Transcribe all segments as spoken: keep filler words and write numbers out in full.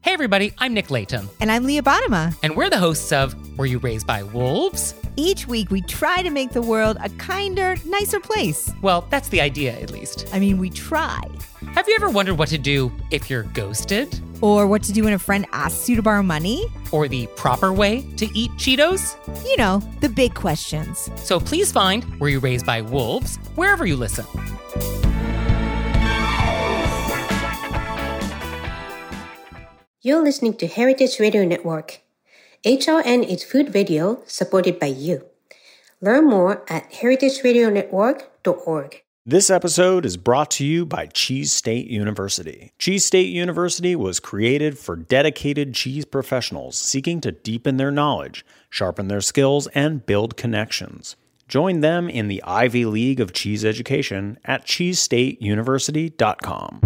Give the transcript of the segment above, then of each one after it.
Hey everybody, I'm Nick Layton. And I'm Leah Bottima. And we're the hosts of Were You Raised by Wolves? Each week we try to make the world a kinder, nicer place. Well, that's the idea, at least. I mean, we try. Have you ever wondered what to do if you're ghosted? Or what to do when a friend asks you to borrow money? Or the proper way to eat Cheetos? You know, the big questions. So please find Were You Raised by Wolves wherever you listen. You're listening to Heritage Radio Network. H R N is food radio supported by you. Learn more at heritage radio network dot org. This episode is brought to you by Cheese State University. Cheese State University was created for dedicated cheese professionals seeking to deepen their knowledge, sharpen their skills, and build connections. Join them in the Ivy League of cheese education at cheese state university dot com.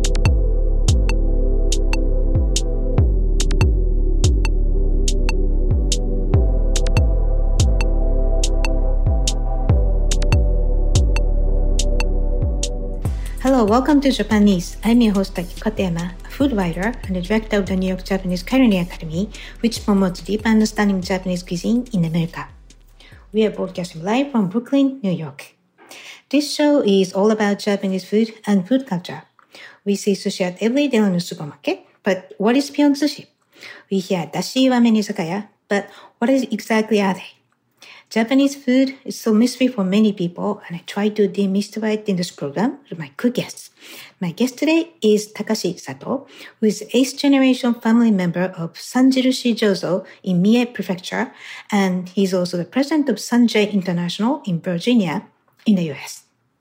Hello, welcome to Japanese. I'm your host Taki Katayama, a food writer and the director of the New York Japanese Culinary Academy, which promotes deep understanding of Japanese cuisine in America. We are broadcasting live from Brooklyn, New York. This show is all about Japanese food and food culture. We see sushi at every day in the supermarket, but what is beyond sushi? We hear dashi ramen izakaya, but what is exactly are they? Japanese food is so mystery for many people, and I try to demystify it in this program with my good guests. My guest today is Takashi Sato, who is eighth generation family member of Sanjirushi Jozo in Mie Prefecture, and he's also the president of Sanjay International in Virginia in the U S.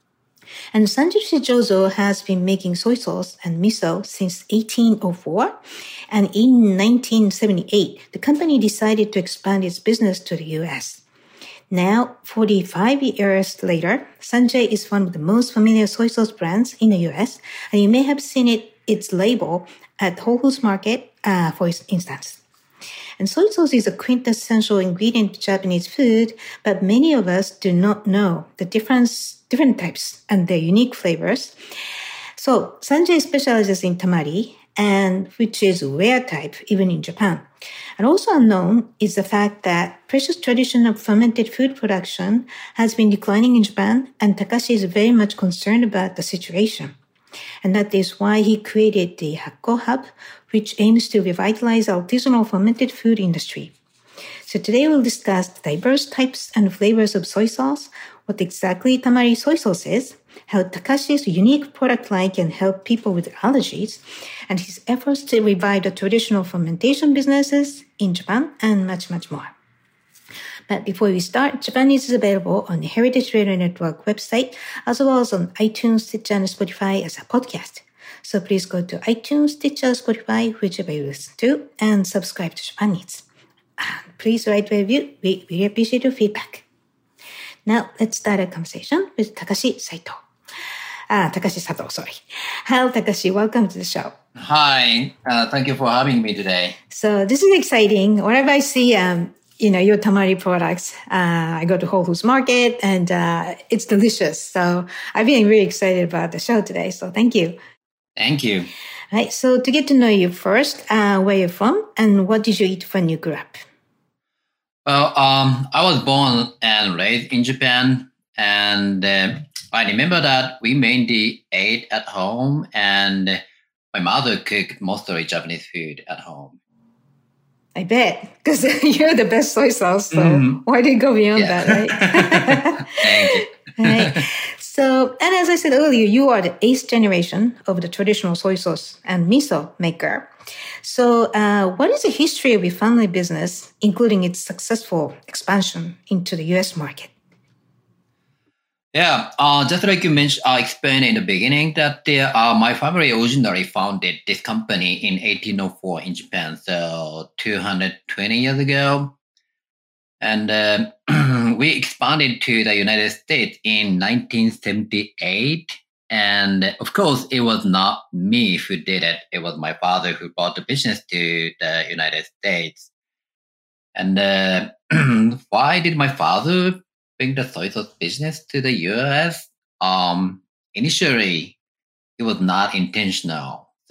And Sanjirushi Jozo has been making soy sauce and miso since eighteen oh four, and in nineteen seventy-eight, the company decided to expand its business to the U S. Now, forty-five years later, Sanjay is one of the most familiar soy sauce brands in the U S, and you may have seen it its label at Whole Foods Market, uh, for instance. And soy sauce is a quintessential ingredient of Japanese food, but many of us do not know the difference, different types and their unique flavors. So, Sanjay specializes in tamari, and which is rare type even in Japan. And also unknown is the fact that precious tradition of fermented food production has been declining in Japan, and Takashi is very much concerned about the situation. And that is why he created the Hakko Hub, which aims to revitalize artisanal fermented food industry. So today we'll discuss the diverse types and flavors of soy sauce, what exactly tamari soy sauce is, how Takashi's unique product line can help people with allergies, and his efforts to revive the traditional fermentation businesses in Japan, and much, much more. But before we start, Japanese is available on the Heritage Radio Network website, as well as on iTunes, Stitcher, and Spotify as a podcast. So please go to iTunes, Stitcher, Spotify, whichever you listen to, and subscribe to Japanese. And please write a review. We really appreciate your feedback. Now, let's start a conversation with Takashi Sato. Ah, Takashi Sato, sorry. Hello, Takashi. Welcome to the show. Hi. Uh, thank you for having me today. So this is exciting. Whenever I see, um, you know, your tamari products, uh, I go to Whole Foods Market, and uh, it's delicious. So I've been really excited about the show today. So thank you. Thank you. Right. So to get to know you first, uh, where you're from, and what did you eat when you grew up? Well, um, I was born and raised in Japan, and uh, I remember that we mainly ate at home, and my mother cooked mostly Japanese food at home. I bet, because you're the best soy sauce, so mm. why did you go beyond yeah. that, right? Thank you. Right. So, and as I said earlier, you are the eighth generation of the traditional soy sauce and miso maker. So uh, what is the history of your family business, including its successful expansion into the U S market? Yeah, uh, just like you mentioned, I explained in the beginning that uh, uh, my family originally founded this company in eighteen oh four in Japan, so two hundred twenty years ago. And uh, we expanded to the United States in nineteen seventy-eight. And of course, it was not me who did it. It was my father who brought the business to the United States. And uh, why did my father bring the soy sauce business to the U S? Um, initially, it was not intentional.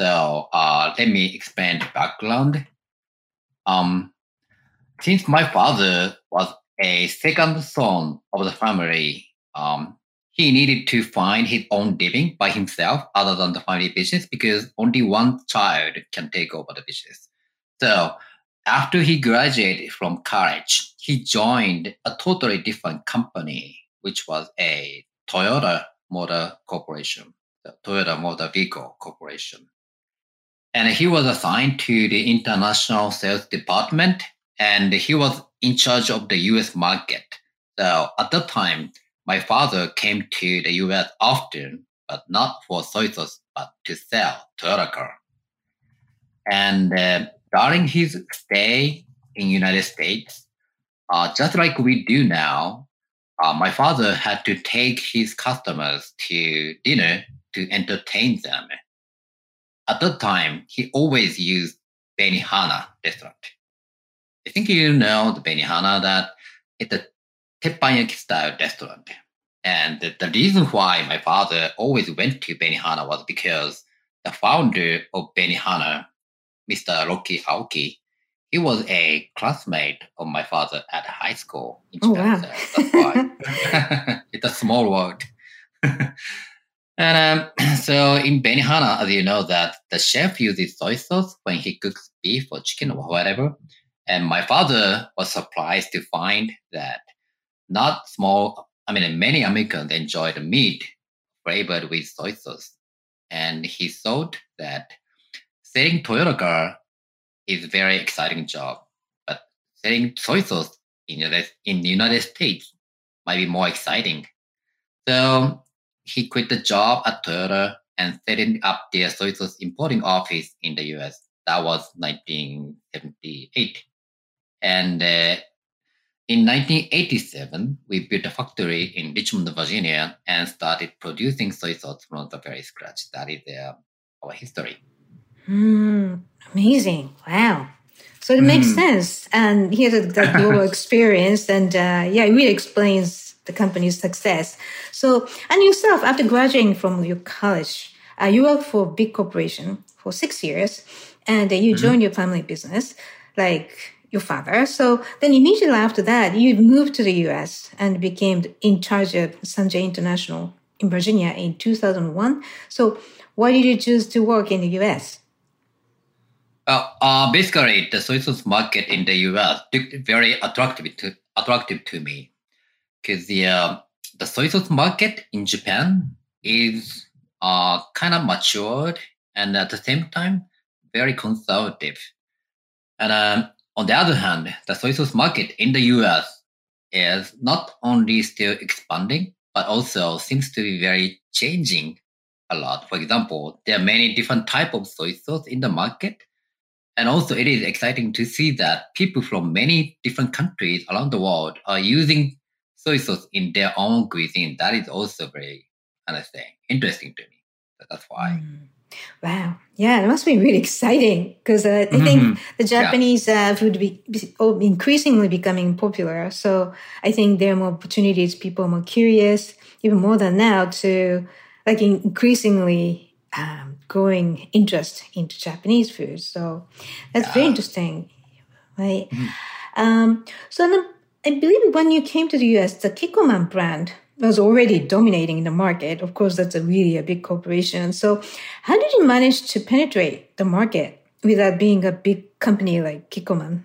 So uh, let me explain the background. Um, since my father was a second son of the family, um, he needed to find his own living by himself other than the family business because only one child can take over the business. So after he graduated from college, he joined a totally different company, which was a Toyota Motor Corporation, the Toyota Motor Vehicle Corporation. And he was assigned to the international sales department, and he was in charge of the U S market. So at that time, my father came to the U S often, but not for soy sauce, but to sell Toyota car. And uh, during his stay in United States, uh, just like we do now, uh, my father had to take his customers to dinner to entertain them. At that time, he always used Benihana restaurant. I think you know the Benihana, that it's a teppanyaki style restaurant. And the, the reason why my father always went to Benihana was because the founder of Benihana, Mister Rocky Aoki, he was a classmate of my father at high school in Japan. Oh, wow. So that's why. It's a small world. And um, so in Benihana, as you know, that the chef uses soy sauce when he cooks beef or chicken or whatever. And my father was surprised to find that not small, I mean, many Americans enjoy the meat flavored with soy sauce. And he thought that selling Toyota car is a very exciting job, but selling soy sauce in the, in the United States might be more exciting. So he quit the job at Toyota and setting up their soy sauce importing office in the U S. That was nineteen seventy-eight. And uh, in nineteen eighty-seven, we built a factory in Richmond, Virginia, and started producing soy sauce from the very scratch. That is uh, our history. Mm, amazing. Wow. So it makes Mm. sense. And he has a, that global experience. And uh, yeah, it really explains the company's success. So, and yourself, after graduating from your college, uh, you worked for a big corporation for six years and uh, you Mm-hmm. joined your family business like your father. So then immediately after that, you moved to the U S and became in charge of Sanjay International in Virginia in two thousand one. So why did you choose to work in the U S? Uh, uh, basically, the soy sauce market in the U S looked very attractive to attractive to me because the uh, the soy sauce market in Japan is uh, kind of matured and at the same time very conservative. And um, on the other hand, the soy sauce market in the U S is not only still expanding, but also seems to be very changing a lot. For example, there are many different types of soy sauce in the market. And also, it is exciting to see that people from many different countries around the world are using soy sauce in their own cuisine. That is also very, kind of thing, interesting to me. So that's why. Mm. Wow. Yeah, it must be really exciting because uh, I Mhm. think the Japanese uh, food be, be oh, increasingly becoming popular. So I think there are more opportunities. People are more curious, even more than now, to like increasingly um, growing interest into Japanese food. So that's very Yeah. interesting, right? Mhm. Um, so then I believe when you came to the U S, the Kikkoman brand was already dominating in the market. Of course, that's a really a big corporation. So how did you manage to penetrate the market without being a big company like Kikkoman?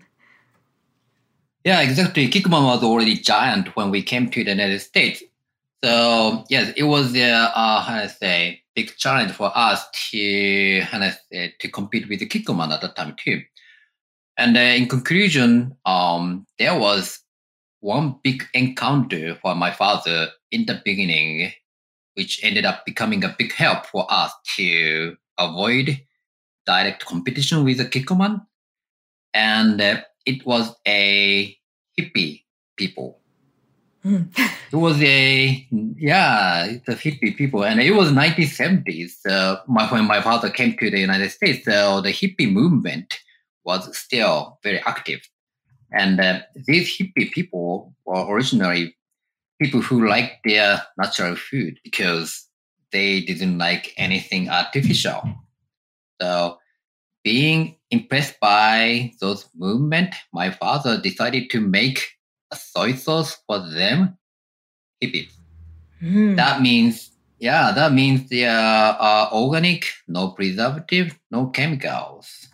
Yeah, exactly. Kikkoman was already giant when we came to the United States. So yes, it was a uh, how to say big challenge for us to how to say, to compete with the Kikkoman at that time too. And uh, in conclusion, um, there was one big encounter for my father in the beginning, which ended up becoming a big help for us to avoid direct competition with the Kikkoman. And uh, it was a hippie people. Mm. It was a, yeah, it's a hippie people. And it was nineteen seventies uh, my, when my father came to the United States. So the hippie movement was still very active. And uh, these hippie people were originally people who liked their natural food because they didn't like anything artificial. So being impressed by those movement, my father decided to make a soy sauce for them, hippies. Mm. That means, yeah, that means they are uh, organic, no preservative, no chemicals.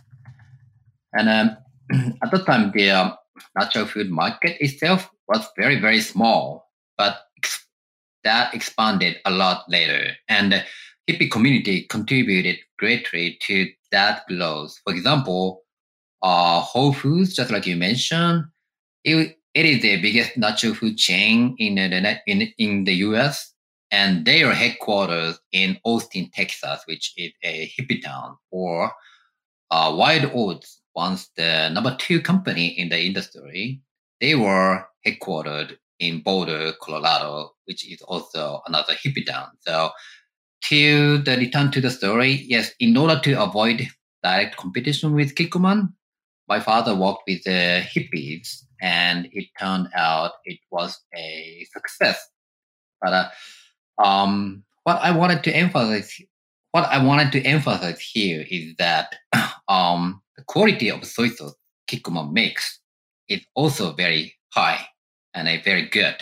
And um, at the time, the uh, natural food market itself was very, very small, but ex- that expanded a lot later. And the hippie community contributed greatly to that growth. For example, uh, Whole Foods, just like you mentioned, it, it is the biggest natural food chain in the, in, in the U S, and they are headquarters in Austin, Texas, which is a hippie town, or uh, Wild Oats, once the number two company in the industry. They were headquartered in Boulder, Colorado, which is also another hippie town. So to the return to the story, yes, in order to avoid direct competition with Kikkoman, my father worked with the hippies, and it turned out it was a success. But uh, um, what I wanted to emphasize, what I wanted to emphasize here is that um, the quality of soy sauce Kikkoman makes is also very high and a very good.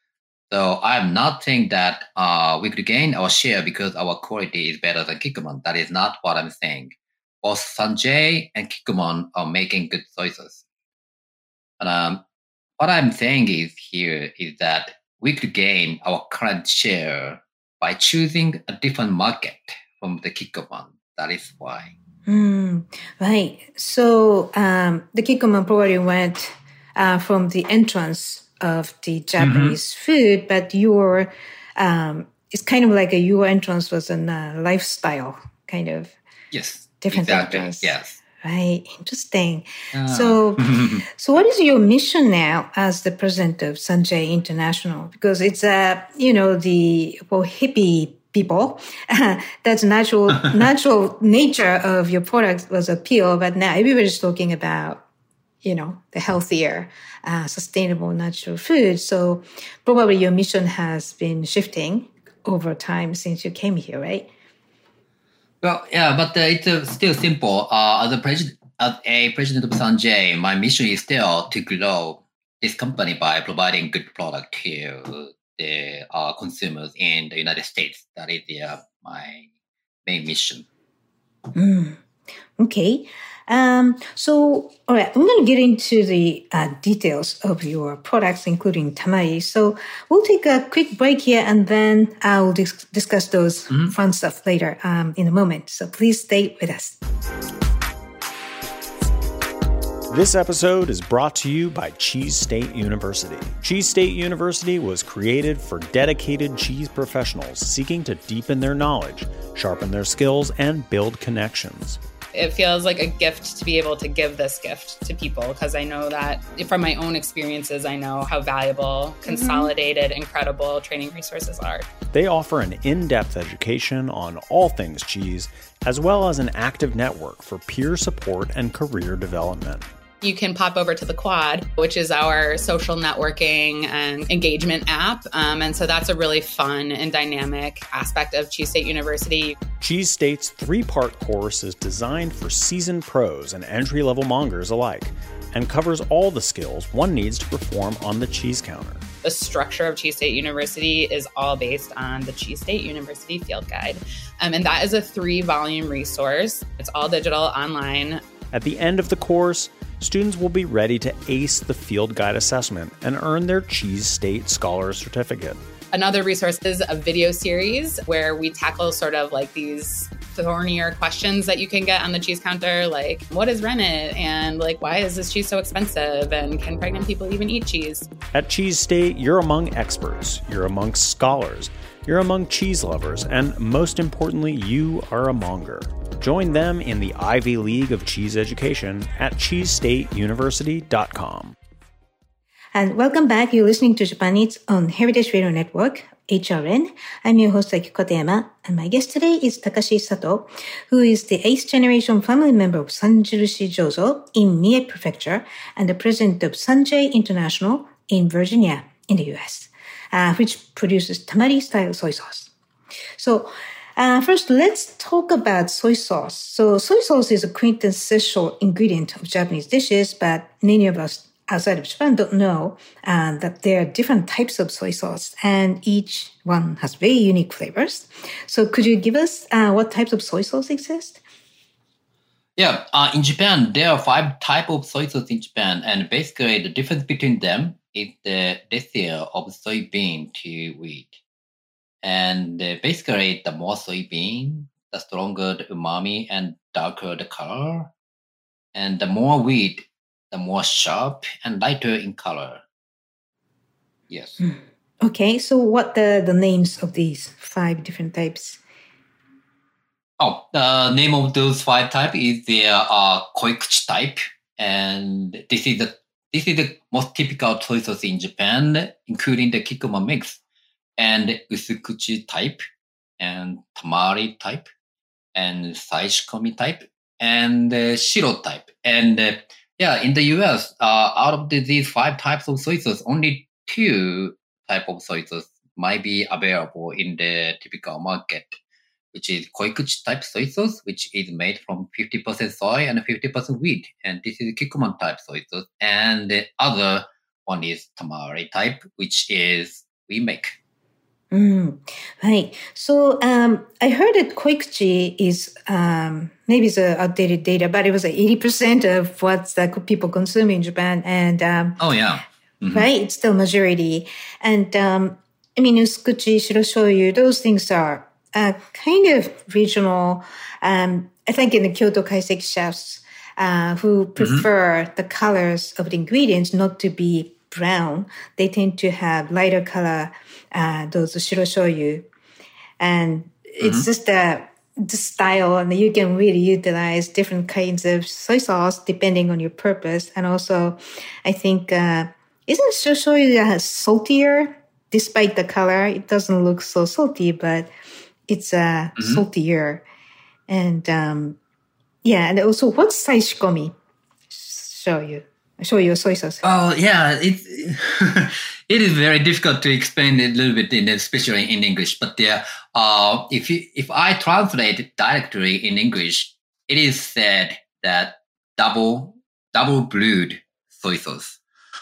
So I'm not saying that uh, we could gain our share because our quality is better than Kikkoman. That is not what I'm saying. Both Sanjay and Kikkoman are making good soy sauce. And um, what I'm saying is here is that we could gain our current share by choosing a different market from the Kikkoman. That is why. Mm, right. So um, the Kikkoman probably went uh, from the entrance of the Japanese mm-hmm. food, but your um, it's kind of like a your entrance was a uh, lifestyle kind of. Yes. Different exactly. entrance. Yes. Right. Interesting. Ah. So, so what is your mission now as the president of Sanjay International? Because it's uh, you know, the well, hippie people, that's natural, natural nature of your product was appeal. But now everybody's talking about, you know, the healthier, uh, sustainable natural food. So probably your mission has been shifting over time since you came here, right? Well, yeah, but uh, it's uh, still simple. Uh, as a president, as a president of Sanjay, my mission is still to grow this company by providing good product to the uh, consumers in the United States. That is uh, my main mission. Mm. Okay. Um, so, all right, I'm going to get into the uh, details of your products, including tamari. So we'll take a quick break here, and then I'll dis- discuss those mm-hmm. fun stuff later um, in a moment. So please stay with us. This episode is brought to you by Cheese State University. Cheese State University was created for dedicated cheese professionals seeking to deepen their knowledge, sharpen their skills, and build connections. It feels like a gift to be able to give this gift to people, because I know that from my own experiences, I know how valuable, consolidated, mm-hmm. incredible training resources are. They offer an in-depth education on all things cheese, as well as an active network for peer support and career development. You can pop over to the Quad, which is our social networking and engagement app. Um, and so that's a really fun and dynamic aspect of Cheese State University. Cheese State's three-part course is designed for seasoned pros and entry-level mongers alike, and covers all the skills one needs to perform on the cheese counter. The structure of Cheese State University is all based on the Cheese State University Field Guide. Um, and that is a three-volume resource. It's all digital, online. At the end of the course, students will be ready to ace the Field Guide assessment and earn their Cheese State Scholar Certificate. Another resource is a video series where we tackle sort of like these thornier questions that you can get on the cheese counter, like what is rennet, and like why is this cheese so expensive, and can pregnant people even eat cheese? At Cheese State, you're among experts, you're amongst scholars, you're among cheese lovers, and most importantly, you are a monger. Join them in the Ivy League of Cheese Education at cheese state university dot com. And welcome back. You're listening to Japan Eats on Heritage Radio Network, H R N. I'm your host, Akiko Koteyama, and my guest today is Takashi Sato, who is the eighth generation family member of Sanjurushi Jozo in Mie Prefecture and the president of Sanjay International in Virginia in the U S, uh, which produces tamari-style soy sauce. So, Uh, first, let's talk about soy sauce. So soy sauce is a quintessential ingredient of Japanese dishes, but many of us outside of Japan don't know uh, that there are different types of soy sauce, and each one has very unique flavors. So could you give us uh, what types of soy sauce exist? Yeah, uh, in Japan, there are five types of soy sauce in Japan, and basically the difference between them is the ratio of soybean to wheat. And uh, basically, the more soybean, the stronger the umami and darker the color. And the more wheat, the more sharp and lighter in color. Yes. Mm. Okay, so what the the names of these five different types? Oh, the name of those five types is the uh, koikuchi type, and this is the this is the most typical soy sauce in Japan, including the kikkoman mix, and usukuchi type, and tamari type, and saishikomi type, and uh, shiro type, and uh, yeah, in the U S, uh, out of the, these five types of soy sauce, only two type of soy sauce might be available in the typical market, which is koikuchi type soy sauce, which is made from fifty percent soy and fifty percent wheat. And this is kikkoman type soy sauce. And the other one is tamari type, which is we make. Mm, right. So um, I heard that koikuchi is, um, maybe it's a outdated data, but it was like eighty percent of what the people consume in Japan. And um, oh, yeah. Mm-hmm. Right? It's still majority. And um, I mean, usukuchi, shiro shoyu, those things are uh, kind of regional. Um, I think in the Kyoto kaiseki chefs uh, who prefer mm-hmm. the colors of the ingredients not to be brown, they tend to have lighter color, uh, those shiro shoyu. And mm-hmm. it's just the, the style, and you can really utilize different kinds of soy sauce depending on your purpose. And also, I think, uh, isn't shiro shoyu saltier? Despite the color, it doesn't look so salty, but it's uh, mm-hmm. saltier. And um, yeah, and also, what's saishikomi shoyu? Shoyu soy sauce. Oh, yeah. It's, it is very difficult to explain it a little bit, in especially in English. But yeah, uh, if you, if I translate it directly in English, it is said that double double brewed soy sauce.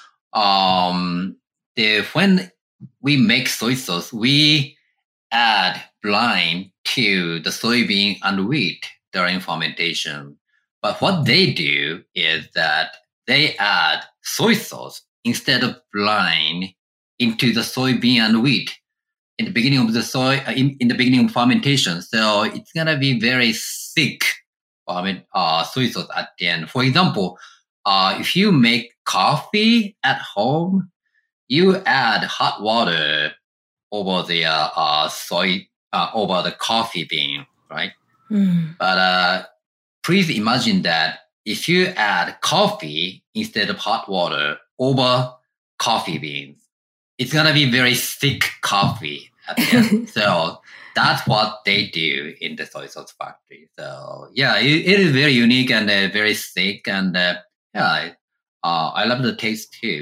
Um, the, when we make soy sauce, we add brine to the soybean and wheat during fermentation. But what they do is that they add soy sauce instead of brine into the soybean and wheat in the beginning of the soy uh, in, in the beginning of fermentation. So it's gonna be very thick ferment, uh, soy sauce at the end. For example, uh, if you make coffee at home, you add hot water over the uh, uh, soy uh, over the coffee bean, right? Mm. But uh, please imagine that if you add coffee instead of hot water over coffee beans, it's gonna be very thick coffee at the end. So that's what they do in the soy sauce factory. So yeah, it, it is very unique and uh, very thick, and uh, yeah, uh, I love the taste too.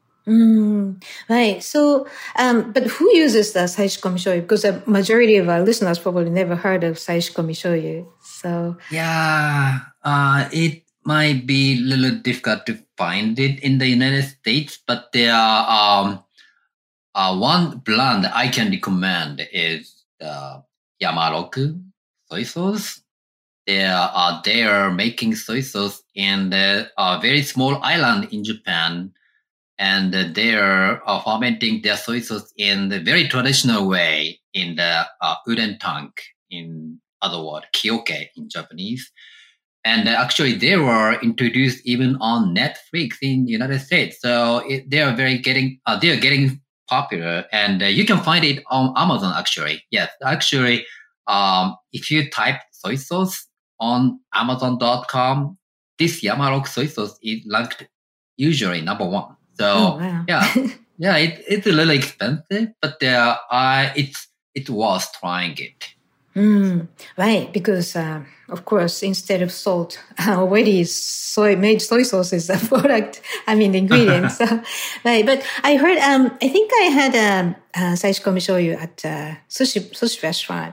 Mm, right. So, um, but who uses the saishikomi shoyu? Because the majority of our listeners probably never heard of saishikomi shoyu. So yeah, uh, it might be a little difficult to find it in the United States, but there are um, uh, one brand I can recommend is the Yamaroku soy sauce. They are they are making soy sauce in the uh, very small island in Japan, and they are uh, fermenting their soy sauce in the very traditional way in the uh, wooden tank, in other words, kioke in Japanese. And actually, they were introduced even on Netflix in the United States. So it, they are very getting, uh, they are getting popular, and uh, you can find it on Amazon. Actually, yes, actually, um, if you type soy sauce on Amazon dot com, this Yamaroku soy sauce is ranked usually number one. So oh, wow. yeah, yeah, it, it's a little expensive, but uh, uh, it's it was trying it. Mm, right, because uh, of course, instead of salt, already soy made soy sauce is a product. I mean, the ingredient. So, right, but I heard. Um, I think I had um, uh, saishikomi shoyu at a sushi sushi restaurant,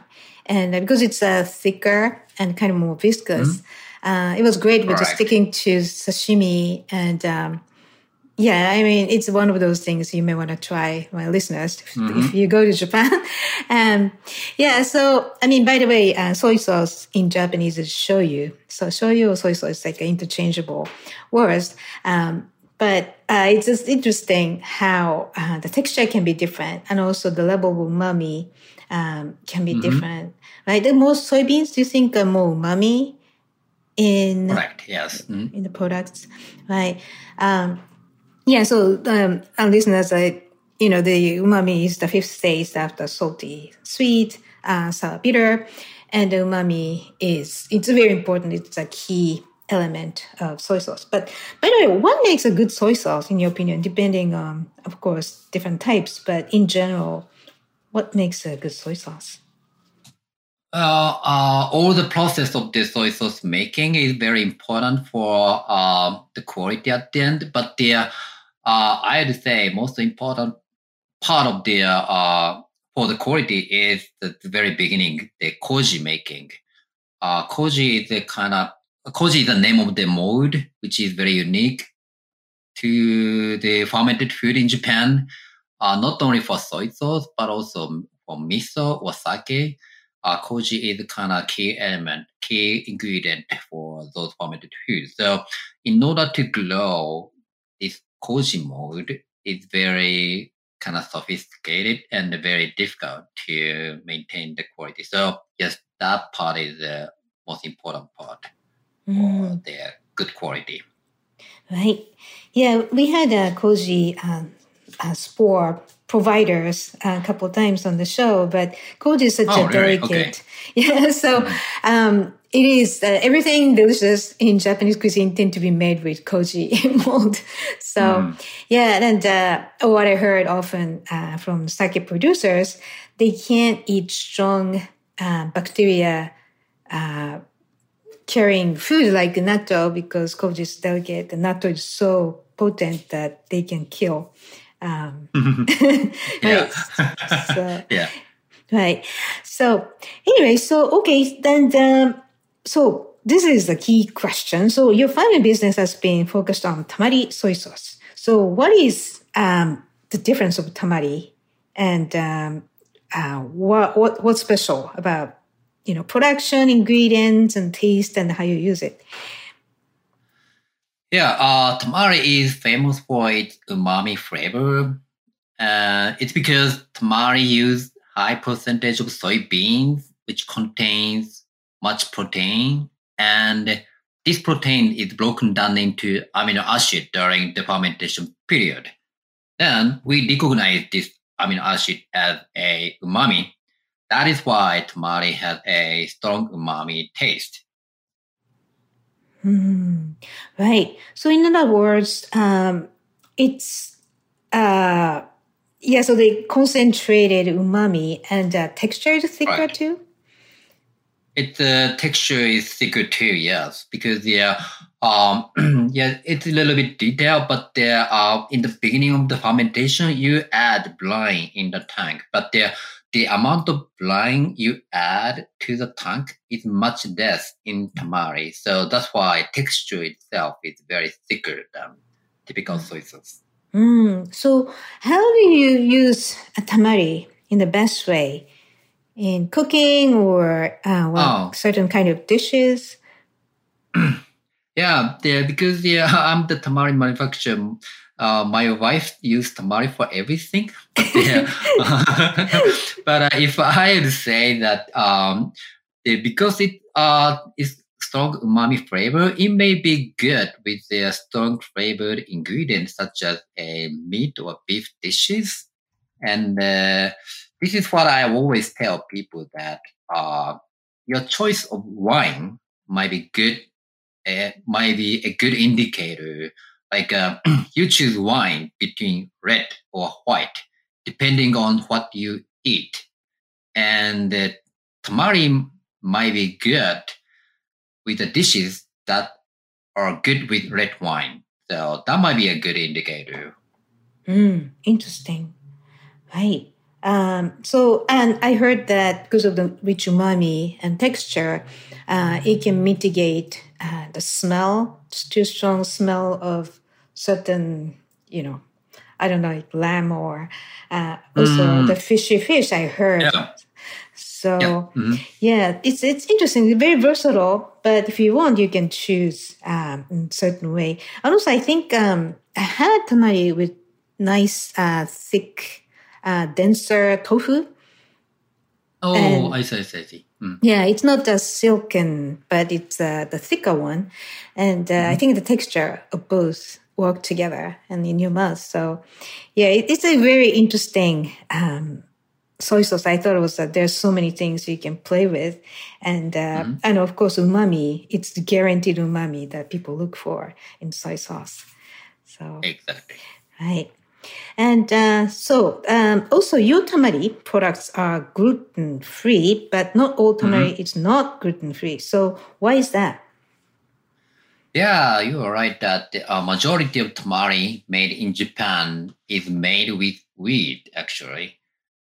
And uh, because it's uh, thicker and kind of more viscous, mm-hmm. uh, it was great with just sticking to sashimi. And um, yeah, I mean, it's one of those things you may want to try, my listeners, mm-hmm. if you go to Japan. um, yeah, so, I mean, by the way, uh, soy sauce in Japanese is shoyu. So shoyu or soy sauce is like interchangeable words. Um, but uh, it's just interesting how uh, the texture can be different, and also the level of umami um, can be mm-hmm. different, right? The most soybeans, do you think are more umami in, Correct, yes. Mm-hmm. in the products, right? Um, Yeah, so um, our listeners, uh, you know, the umami is the fifth stage after salty, sweet, uh, sour, bitter. And the umami is, it's very important. It's a key element of soy sauce. But by the way, what makes a good soy sauce, in your opinion, depending on, of course, different types, but in general, what makes a good soy sauce? Uh, uh, all the process of the soy sauce making is very important for uh, the quality at the end. But the, uh, I'd say most important part of the uh, for the quality is the, the very beginning, the koji making. Uh, koji is the kind of koji is the name of the mold, which is very unique to the fermented food in Japan. Uh, not only for soy sauce, but also for miso or sake. Uh, koji is the kind of key element, key ingredient for those fermented foods. So in order to grow this koji mold, it's very kind of sophisticated and very difficult to maintain the quality. So yes, that part is the most important part mm. for their good quality. Right. Yeah, we had a koji uh, uh, spore providers uh, a couple of times on the show, but koji is such oh, a really? delicate. Okay. Yeah, so um, it is uh, everything delicious in Japanese cuisine tend to be made with koji mold. So mm. yeah, and uh, what I heard often uh, from sake producers, they can't eat strong uh, bacteria uh, carrying food like natto because koji is delicate. The natto is so potent that they can kill. Um, yeah. Right. So, yeah. Right. So anyway, so okay, then um, so this is the key question. So your family business has been focused on tamari soy sauce. So what is um, the difference of tamari, and um, uh, what what what's special about you know production, ingredients, and taste, and how you use it? Yeah, uh, tamari is famous for its umami flavor. Uh, it's because tamari uses high percentage of soybeans, which contains much protein. And this protein is broken down into amino acid during the fermentation period. Then we recognize this amino acid as a umami. That is why tamari has a strong umami taste. Mm, right. So in other words, um, it's, uh, yeah, so they concentrated umami and uh, texture is thicker right. too? Its uh, texture is thicker too, yes, because yeah, um, yeah, it's a little bit detailed, but there uh, in the beginning of the fermentation, you add brine in the tank, but there the amount of brine you add to the tank is much less in tamari. So that's why texture itself is very thicker than typical soy sauce. Mm. So how do you use a tamari in the best way? In cooking or uh, well, oh. certain kind of dishes? Yeah, yeah, because yeah, I'm the tamari manufacturer. Uh, my wife used tamari for everything. But, yeah, but uh, if I would say that um, because it uh, is strong umami flavor, it may be good with the strong flavored ingredients such as a meat or beef dishes. And uh, this is what I always tell people, that uh, your choice of wine might be good, uh, might be a good indicator. Like uh, you choose wine between red or white, depending on what you eat. And uh, tamari might be good with the dishes that are good with red wine. So that might be a good indicator. Mm, interesting. Right. Um, so, and I heard that because of the rich umami and texture, uh, it can mitigate uh, the smell, too strong smell of certain, you know, I don't know, like lamb or uh, also Mm. the fishy fish. I heard. Yeah. So Yeah. Mhm. yeah, it's it's interesting. It's very versatile. But if you want, you can choose um, in a certain way. And also, I think um, I had tamari with nice, uh, thick, uh, denser tofu. Oh, And- I see, I see, I see. Mm. Yeah, it's not as silken, but it's uh, the thicker one. And uh, I think the texture of both work together and in your mouth. So yeah, it, it's a very interesting um, soy sauce. I thought it was that there's so many things you can play with. And, uh, and of course, umami, it's the guaranteed umami that people look for in soy sauce. So, Exactly. right. And uh, so um, also your tamari products are gluten-free, but not all tamari is not gluten-free. So why is that? Yeah, you are right that the uh, majority of tamari made in Japan is made with wheat, actually.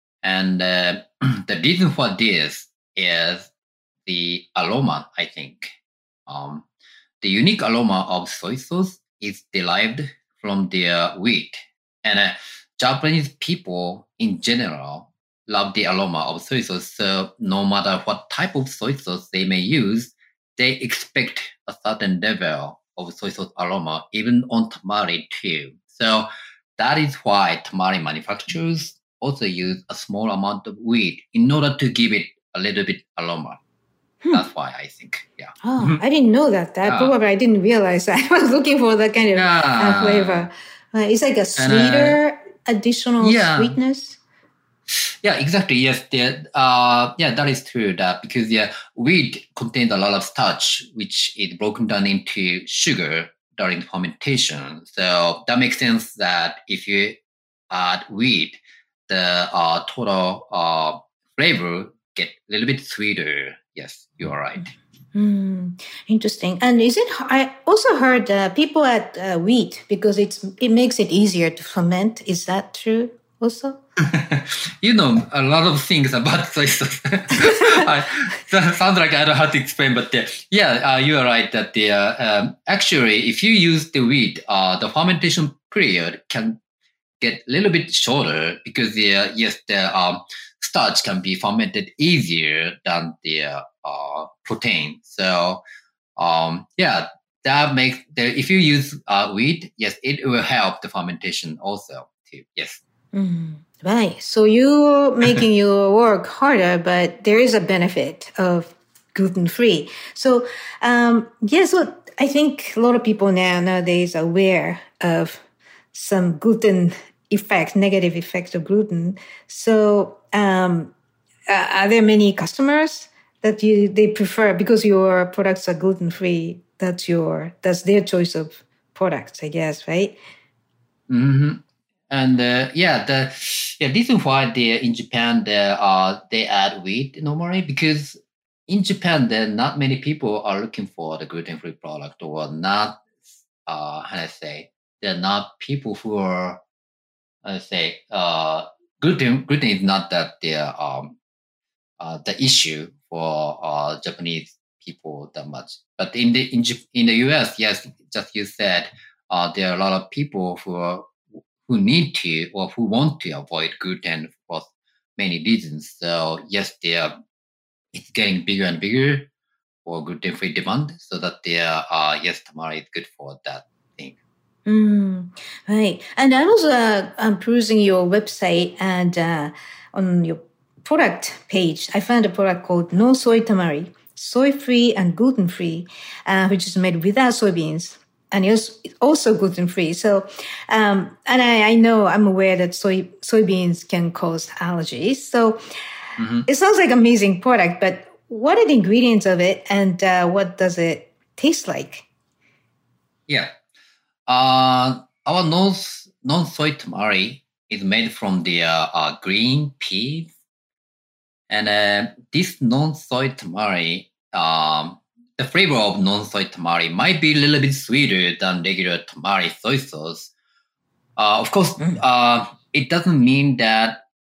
And uh, the reason for this is the aroma, I think. Um, the unique aroma of soy sauce is derived from the wheat. And uh, Japanese people in general love the aroma of soy sauce. So no matter what type of soy sauce they may use, they expect a certain level of soy sauce aroma, even on tamari too. So that is why tamari manufacturers also use a small amount of wheat in order to give it a little bit aroma. Hmm. That's why I think, yeah. Oh, Mhm. I didn't know that. That Yeah. probably I didn't realize that. I was looking for that kind of uh, Yeah. flavor. Uh, it's like a And, uh, sweeter, additional yeah. sweetness. Yeah, exactly. Yes, the, uh, yeah, that is true. That because yeah, wheat contains a lot of starch, which is broken down into sugar during fermentation. So that makes sense that if you add wheat, the uh, total uh, flavor get a little bit sweeter. Yes, you are right. Hmm, interesting. And is it? I also heard uh, people add uh, wheat because it's it makes it easier to ferment. Is that true? Also. You know a lot of things about soy sauce. I, that sounds like I don't know how to explain, but uh, yeah, uh, you are right that the uh, um, actually, if you use the wheat, uh, the fermentation period can get a little bit shorter because the uh, yes, the um, starch can be fermented easier than the uh, uh, protein. So um, yeah, that makes the if you use uh, wheat, yes, it will help the fermentation also too. Yes. Mm, right. So you're making your work harder, but there is a benefit of gluten-free. So, um, yeah, so I think a lot of people now nowadays are aware of some gluten effects, negative effects of gluten. So, um, uh, are there many customers that you they prefer because your products are gluten-free? That's your that's their choice of products, I guess, right? Mm-hmm. And uh, yeah, the yeah reason why they in Japan they uh they add wheat normally because in Japan there not many people are looking for the gluten free product or not uh how do I say they're not people who are how do I say uh gluten gluten is not that they're um uh the issue for uh Japanese people that much. But in the in, Jap- in the U S, yes, just you said uh there are a lot of people who are who need to or who want to avoid gluten for many reasons. So yes, they are, it's getting bigger and bigger for gluten-free demand. So that they are, uh, yes, tamari is good for that thing. Mm, right. And I was uh, I'm perusing your website and uh, on your product page, I found a product called No Soy Tamari, soy-free and gluten-free, uh, which is made without soybeans. And it's also gluten-free. So, um, and I, I know, I'm aware that soy soybeans can cause allergies. So Mm-hmm. it sounds like an amazing product, but what are the ingredients of it and uh, what does it taste like? Yeah. Uh, our non non-soy tamari is made from the uh, uh, green peas. And uh, this non-soy tamari, um, the flavor of non-soy tamari might be a little bit sweeter than regular tamari soy sauce. Uh, of course, uh, it doesn't mean that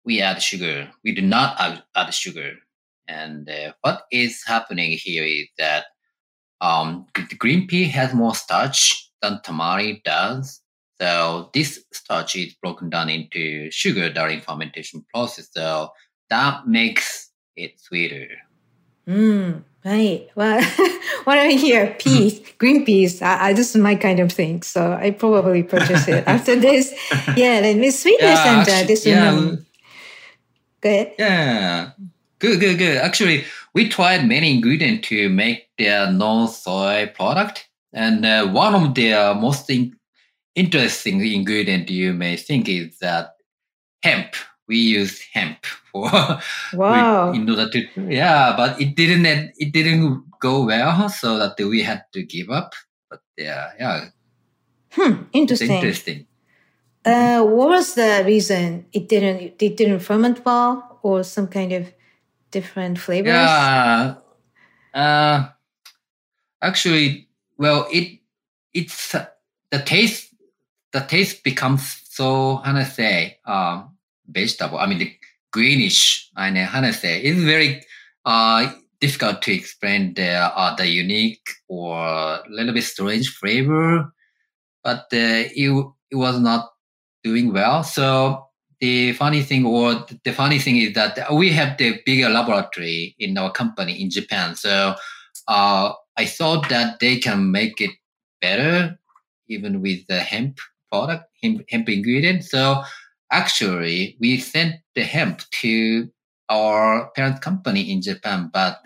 we add sugar. We do not add, add sugar. And uh, what is happening here is that um, the green pea has more starch than tamari does. So this starch is broken down into sugar during fermentation process. So that makes it sweeter. Mm, right. Well, when I hear peas, green peas, I, I, this is my kind of thing. So I probably purchase it after this. Yeah, and with sweetness Yeah, and uh, actually, this. yeah, Um, go ahead. yeah. Good, good, good. Actually, we tried many ingredients to make their non-soy product. And uh, one of their most in- interesting ingredient you may think is that hemp. We use hemp for Wow. we, in order to yeah, but it didn't it didn't go well, so that we had to give up. But yeah, yeah, Hmm. it's Interesting. interesting. Uh, what was the reason it didn't it didn't ferment well, or some kind of different flavors? Yeah, uh, actually, well, it it's uh, the taste the taste becomes so how to say um vegetable. I mean the greenish. I know how to say it's very uh difficult to explain the uh, the unique or a little bit strange flavor, but uh, it it was not doing well. So the funny thing, or the funny thing, is that we have the bigger laboratory in our company in Japan. So uh, I thought that they can make it better, even with the hemp product, hemp, hemp ingredient. So actually, we sent the hemp to our parent company in Japan, but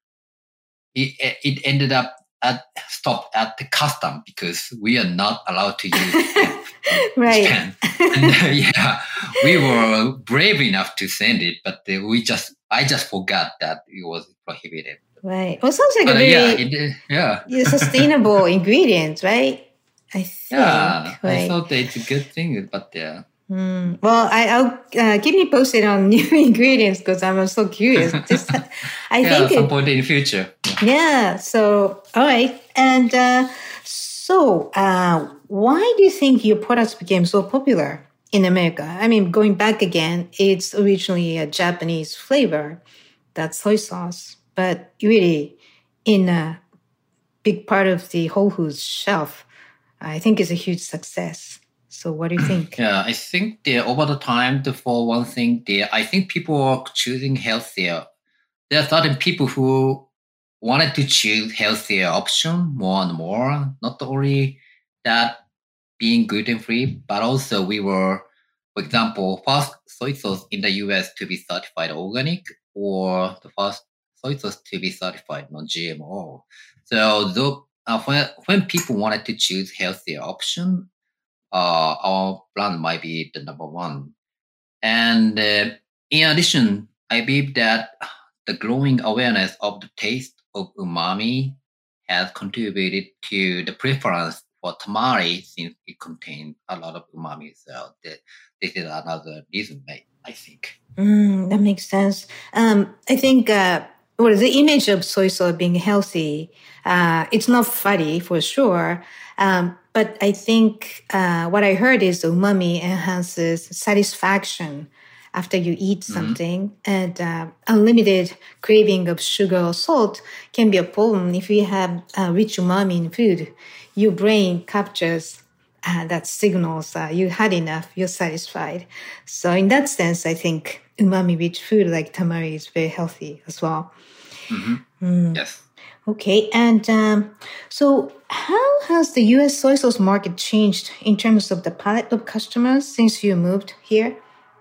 it, it ended up at stopped at the custom because we are not allowed to use hemp. Right. Japan. And, uh, yeah, we were brave enough to send it, but uh, we just I just forgot that it was prohibited. Right. Well, sounds like But a uh, very yeah, it, yeah, yeah, sustainable ingredient, right? I think. yeah. I Right. thought that it's a good thing, but yeah. Mm. Well, I, I'll uh, keep me posted on new ingredients because I'm so curious. Just, I yeah, think at some it, point in the future. Yeah. yeah. So, all right. And uh, so, uh, why do you think your products became so popular in America? I mean, going back again, it's originally a Japanese flavor, that's soy sauce, but really in a big part of the Whole Foods shelf, I think is a huge success. So what do you think? Yeah, I think the over the time, the for one thing, the I think people are choosing healthier. There are certain people who wanted to choose healthier option more and more. Not only that being gluten free, but also we were, for example, first soy sauce in the U S to be certified organic, or the first soy sauce to be certified non-G M O. So though, uh, when when people wanted to choose healthier option, uh, our brand might be the number one. And uh, in addition, I believe that the growing awareness of the taste of umami has contributed to the preference for tamari since it contains a lot of umami. So the, this is another reason, I think. Mm, that makes sense. Um, I think uh, well, the image of soy sauce being healthy, uh, it's not fatty for sure. Um, but I think uh, what I heard is umami enhances satisfaction after you eat something, mm-hmm. and uh, unlimited craving of sugar or salt can be a problem if you have uh, rich umami in food. Your brain captures uh, that signals uh, you had enough, you're satisfied. So in that sense, I think umami-rich food like tamari is very healthy as well. Mm-hmm. Mm. Yes. Okay, and um, so how has the U S soy sauce market changed in terms of the palette of customers since you moved here?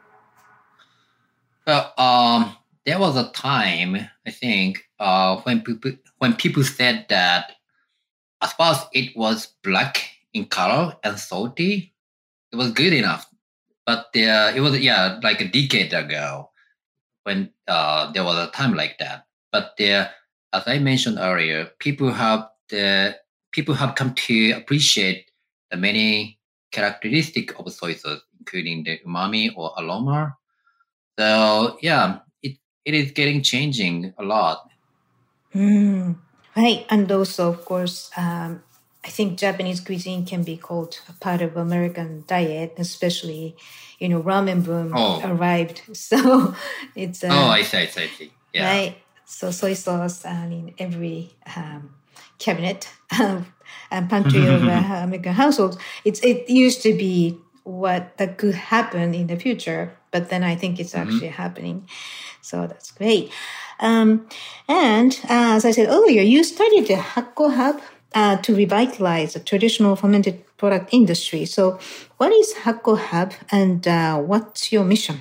Well, um, there was a time, I think, uh, when people when people said that as far as it was black in color and salty, it was good enough. But uh, it was, yeah, like a decade ago when uh, there was a time like that. But uh, as I mentioned earlier, people have the people have come to appreciate the many characteristics of soy sauce, including the umami or aroma. So yeah, it, it is getting changing a lot. Mm, right, and also of course, um, I think Japanese cuisine can be called a part of American diet, especially, you know, ramen boom Oh. arrived. So it's uh, Oh, I see, I see, I see. Yeah. right. So soy sauce uh, in every um, cabinet um, and pantry of uh, American households. It's it used to be what that could happen in the future, but then I think it's actually happening. So that's great. Um, and uh, as I said earlier, you started the Hakko Hub uh, to revitalize the traditional fermented product industry. So what is Hakko Hub and uh, what's your mission?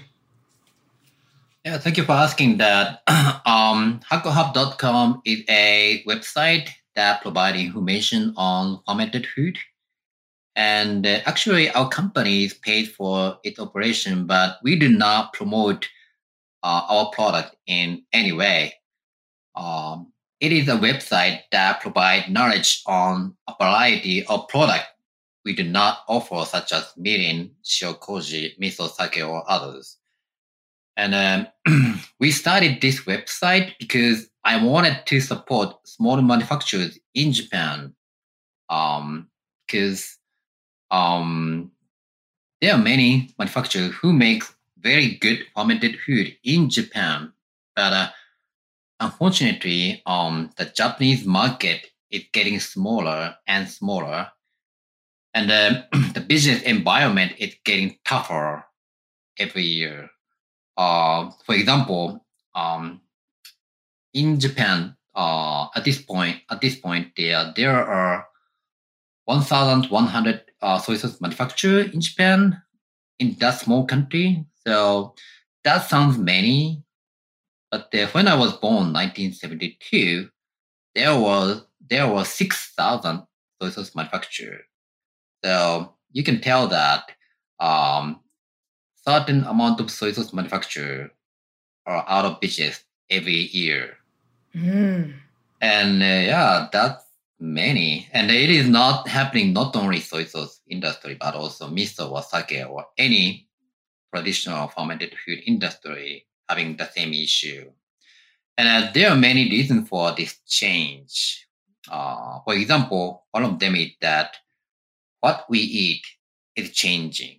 Yeah, thank you for asking that. um, hakko hub dot com is a website that provides information on fermented food. And uh, actually, our company is paid for its operation, but we do not promote uh, our product in any way. Um, it is a website that provides knowledge on a variety of products we do not offer, such as mirin, shiokoji, miso, sake, or others. And um, we started this website because I wanted to support small manufacturers in Japan. Um, because um, there are many manufacturers who make very good fermented food in Japan, but uh, unfortunately, um, the Japanese market is getting smaller and smaller, and uh, the business environment is getting tougher every year. Uh, for example, um, in Japan, uh, at this point, at this point, there there are one thousand one hundred uh, soy sauce manufacturers in Japan, in that small country. So that sounds many, but uh, when I was born, nineteen seventy-two, there was there were six thousand soy sauce manufacturers. So you can tell that um, certain amount of soy sauce manufacturers are out of business every year. Mm. And uh, yeah, that's many. And it is not happening not only soy sauce industry, but also miso or sake or any traditional fermented food industry having the same issue. And uh, there are many reasons for this change. Uh, for example, one of them is that what we eat is changing.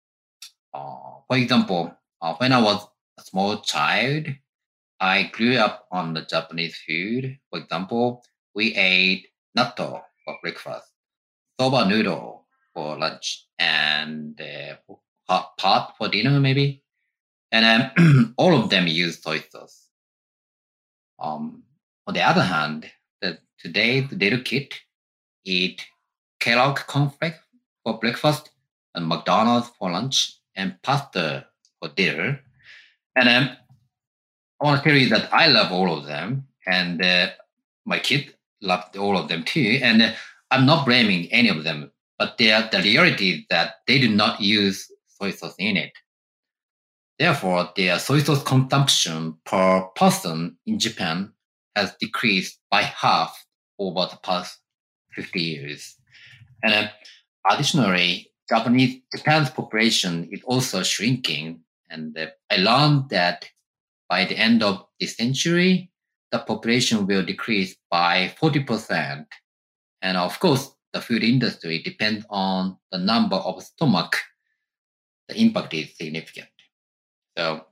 Uh, for example, uh, when I was a small child, I grew up on the Japanese food. For example, we ate natto for breakfast, soba noodle for lunch, and uh, hot pot for dinner maybe. And um, all of them use soy sauce. Um, on the other hand, the, today the little kid eat Kellogg cornflakes for breakfast and McDonald's for lunch and pasta for dinner. And um, I want to tell you that I love all of them, and uh, my kid loved all of them too. And uh, I'm not blaming any of them, but the reality is that they do not use soy sauce in it. Therefore, their soy sauce consumption per person in Japan has decreased by half over the past fifty years. And uh, additionally, Japanese Japan's population is also shrinking. And uh, I learned that by the end of this century, the population will decrease by forty percent. And of course, the food industry depends on the number of stomach. The impact is significant. So,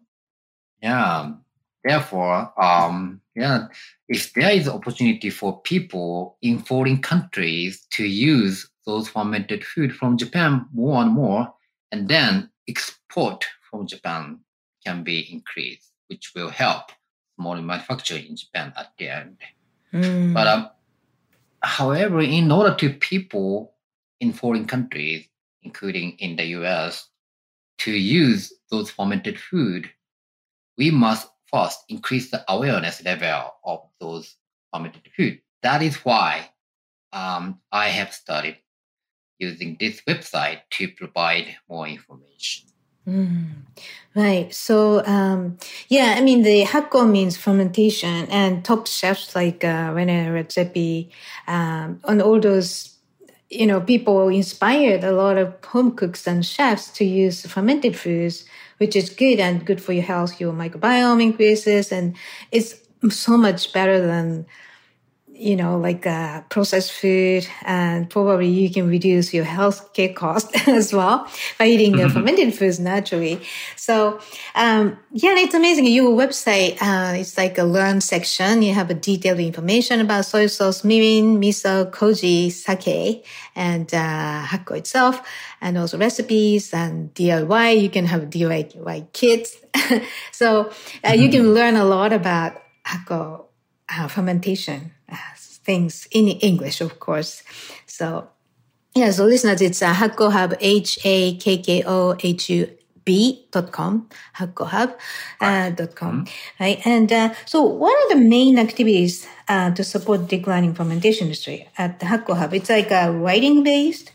yeah, therefore, um, yeah, if there is opportunity for people in foreign countries to use those fermented food from Japan more and more, and then export from Japan can be increased, which will help small manufacturing in Japan at the end. Mm. But um, however, in order to people in foreign countries, including in the U S, to use those fermented food, we must first increase the awareness level of those fermented food. That is why um, I have started using this website to provide more information. Mm. Right. So, um, yeah, I mean, the hakko means fermentation, and top chefs like uh, Rene Redzepi um, and all those, you know, people inspired a lot of home cooks and chefs to use fermented foods, which is good and good for your health. Your microbiome increases, and it's so much better than, you know, like uh, processed food, and probably you can reduce your healthcare cost as well by eating mm-hmm. uh, fermented foods naturally. So, um, yeah, it's amazing. Your website, uh, it's like a learn section. You have a detailed information about soy sauce, mirin, miso, koji, sake, and uh, Hakko itself, and also recipes and D I Y. You can have D I Y kits. so uh, mm-hmm. you can learn a lot about Hakko uh, fermentation uh, things in English, of course. So, yeah, so listeners, it's uh, Hakko Hub, H A K K O H U B dot com, hakkohub uh, dot com, mm-hmm. right? And uh, so what are the main activities uh, to support declining fermentation industry at the Hakko Hub? It's like uh, writing-based?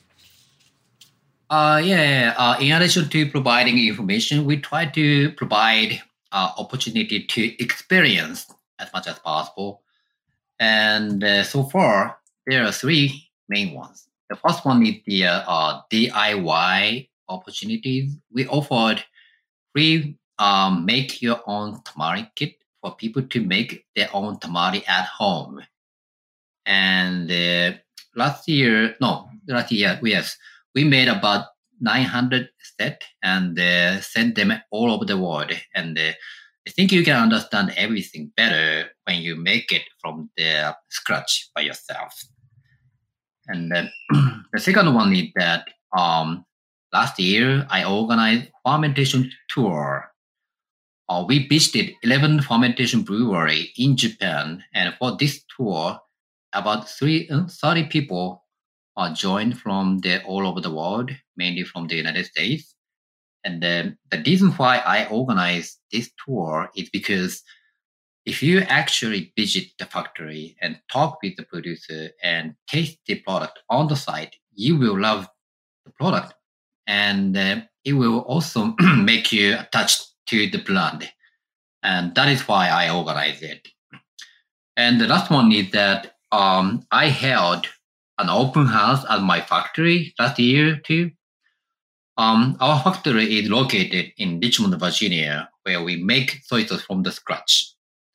Uh, yeah, uh, in addition to providing information, we try to provide uh, opportunity to experience as much as possible. And uh, so far, there are three main ones. The first one is the uh, uh, D I Y opportunities. We offered free um, make your own tamari kit for people to make their own tamari at home. And uh, last year, no, last year, yes, we made about nine hundred sets and uh, sent them all over the world. And uh, I think you can understand everything better when you make it from the scratch by yourself. And uh, the second one is that um, last year I organized fermentation tour. Uh, we visited eleven fermentation brewery in Japan, and for this tour, about three, uh, thirty people uh, joined from the all over the world, mainly from the United States. And then the reason why I organized this tour is because if you actually visit the factory and talk with the producer and taste the product on the site, you will love the product. And uh, it will also make you attached to the brand. And that is why I organized it. And the last one is that um, I held an open house at my factory last year too. Um, our factory is located in Richmond, Virginia, where we make soy sauce from the scratch.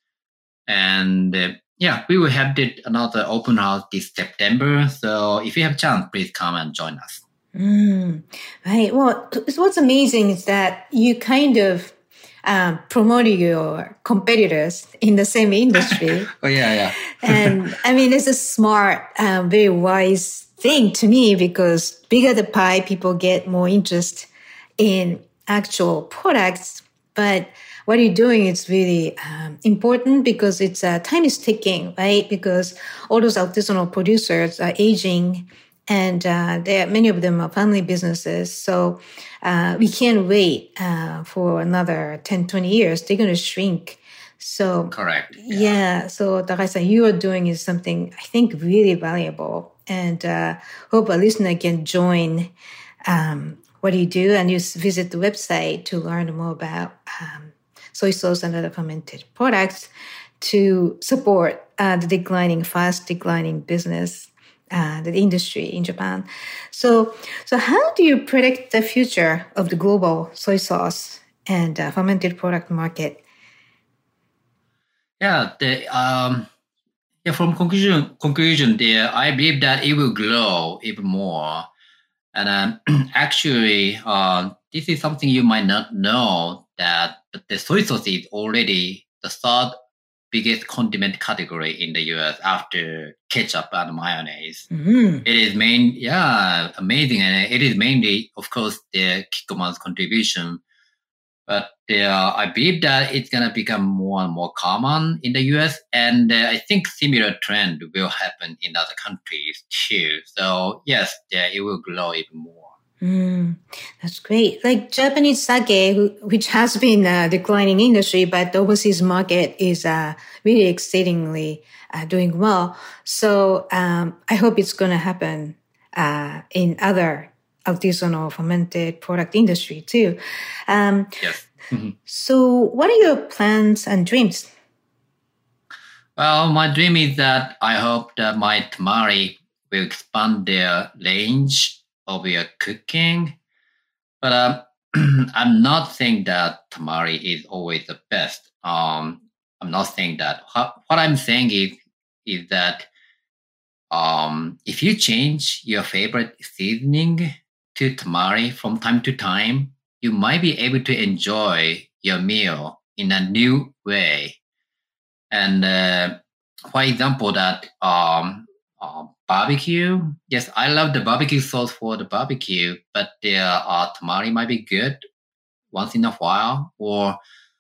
And uh, yeah, we will have it, another open house this September. So if you have a chance, please come and join us. Mm, right. Well, what's amazing is that you kind of um, promote your competitors in the same industry. oh, yeah, yeah. And I mean, it's a smart, um, very wise thing to me, because bigger the pie, people get more interest in actual products. But what you're doing is really um, important, because it's uh, time is ticking, right? Because all those artisanal producers are aging, and uh, there many of them are family businesses. So uh, we can't wait uh, for another ten, twenty years. They're going to shrink. So correct. Yeah. yeah so Takai-san, you are doing is something I think really valuable, and uh, hope a listener can join um, what you do, and you visit the website to learn more about um, soy sauce and other fermented products to support uh, the declining, fast declining business, uh, the industry in Japan. So, so how do you predict the future of the global soy sauce and uh, fermented product market? Yeah, the um, yeah. From conclusion, conclusion, there, I believe that it will grow even more. And um, actually, uh, this is something you might not know, that the soy sauce is already the third biggest condiment category in the U S after ketchup and mayonnaise. Mm-hmm. It is main, yeah, amazing, and it is mainly, of course, the Kikkoman's contribution. But uh, I believe that it's going to become more and more common in the U S, and uh, I think similar trend will happen in other countries too. So yes, yeah, it will grow even more. Mm, that's great. Like Japanese sake, which has been a declining industry, but the overseas market is uh, really exceedingly uh, doing well. So um, I hope it's going to happen uh, in other artisanal fermented product industry too. Um, yes. Mm-hmm. So what are your plans and dreams? Well, my dream is that I hope that my tamari will expand their range of your cooking. But um, I'm not saying that tamari is always the best. Um, I'm not saying that. What I'm saying is, is that um, if you change your favorite seasoning to tamari from time to time, you might be able to enjoy your meal in a new way. And uh, for example, that um, uh, barbecue, yes, I love the barbecue sauce for the barbecue, but the uh, tamari might be good once in a while. Or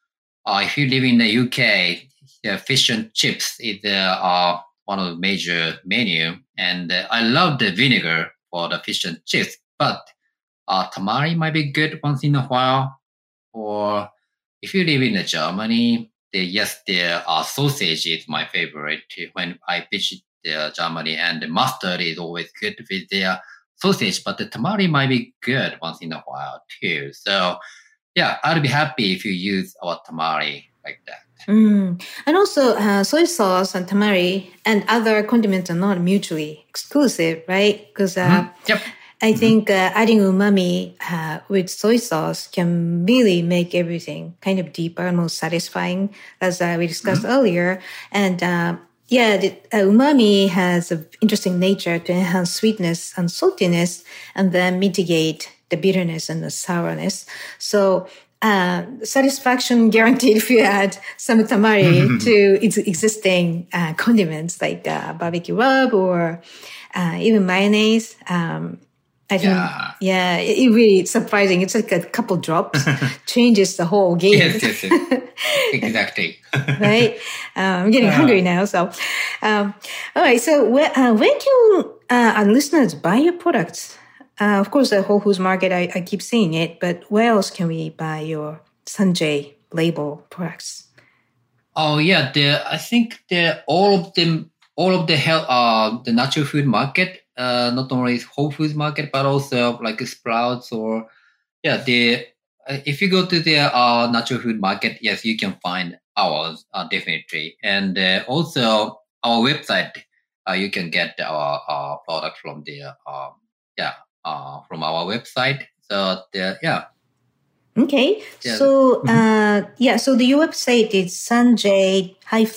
uh, if you live in the U K, the fish and chips is uh, uh, one of the major menu, and uh, I love the vinegar for the fish and chips, but uh, tamari might be good once in a while. Or if you live in uh, Germany, the, yes, the uh, sausage is my favorite when I visit uh, Germany, and the mustard is always good with their sausage, but the tamari might be good once in a while too. So yeah, I'd be happy if you use our tamari like that. Mm. And also, uh, soy sauce and tamari and other condiments are not mutually exclusive, right? Because uh, Mm-hmm. Yep. I think uh, adding umami uh, with soy sauce can really make everything kind of deeper and more satisfying, as uh, we discussed Mm-hmm. earlier. And uh, yeah, the uh, umami has an interesting nature to enhance sweetness and saltiness and then mitigate the bitterness and the sourness. So uh, satisfaction guaranteed if you add some tamari to its existing uh, condiments like uh, barbecue rub or uh, even mayonnaise. Um, I think, Yeah. yeah, it, it really is surprising. It's like a couple drops changes the whole game. Yes, yes, yes. Exactly. Right? Um, I'm getting hungry now. So, um, all right. So, where, uh, where can uh, our listeners buy your products? Uh, of course, the Whole Foods Market, I, I keep seeing it, but where else can we buy your Sanjay label products? Oh yeah, the I think the all of them, all of the health, uh, the natural food market, uh, not only Whole Foods Market, but also like Sprouts or yeah, the uh, if you go to the uh, natural food market, yes, you can find ours uh, definitely, and uh, also our website, uh, you can get our uh, product from the uh, yeah uh, from our website. So the, yeah. Okay. Yeah. So, uh, yeah, so the your website is sanjay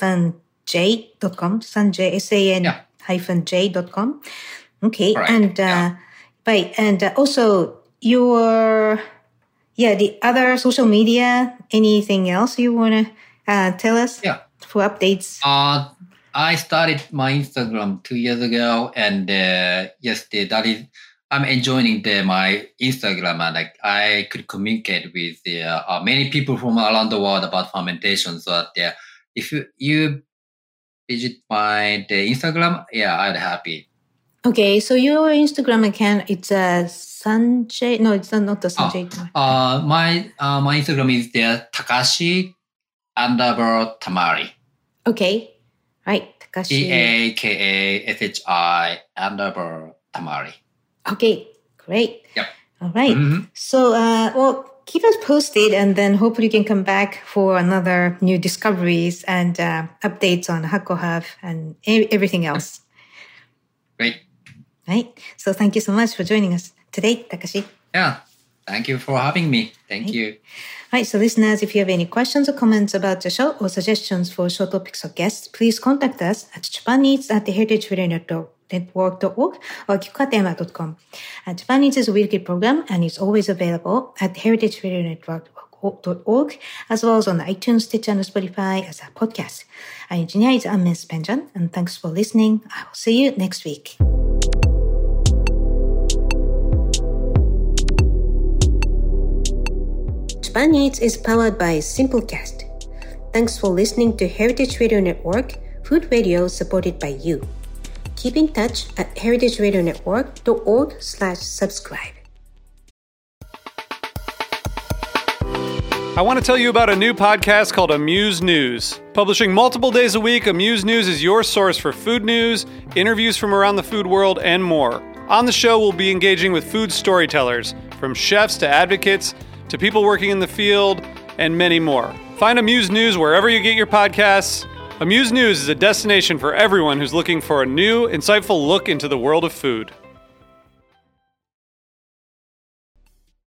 j dot com, sanjay, S A N Yeah. hyphen J dot com. Okay. Correct, And, uh, yeah. right. And uh, also your, yeah, the other social media, anything else you want to uh, tell us Yeah. for updates? Uh, I started my Instagram two years ago, and uh, yes, the, that is I'm enjoying the, my Instagram, and like I could communicate with the, uh, many people from around the world about fermentation. So that uh, if you, you visit my the Instagram, yeah, I'd happy. Okay. So your Instagram account, it's uh, Sanjay. No, it's not, not the Sanjay. Uh, my uh, my Instagram is there Takashi underbar Tamari. Okay. Right. Takashi. T A K A S H I underbar Tamari. Okay, great. Yep. All right. Mhm. So, uh, well, keep us posted, and then hopefully you can come back for another new discoveries and uh, updates on Hakohav and e- everything else. Great. Right. So, thank you so much for joining us today, Takashi. Yeah. Thank you for having me. Thank Right. you. Right. So, listeners, if you have any questions or comments about the show or suggestions for show topics or guests, please contact us at Japan Eats at the heritage radio network dot org or kikatema dot com. Uh, Japan Eats is a weekly program and it's always available at heritage radio network dot org as well as on iTunes, Stitcher, and Spotify as a podcast. Our engineer is Amin Spenjan, and thanks for listening. I will see you next week. Japan Eats is powered by Simplecast. Thanks for listening to Heritage Radio Network, food radio supported by you. Keep in touch at heritage radio network dot org slash subscribe. I want to tell you about a new podcast called Amuse News. Publishing multiple days a week, Amuse News is your source for food news, interviews from around the food world, and more. On the show, we'll be engaging with food storytellers, from chefs to advocates to people working in the field, and many more. Find Amuse News wherever you get your podcasts. Amuse News is a destination for everyone who's looking for a new, insightful look into the world of food.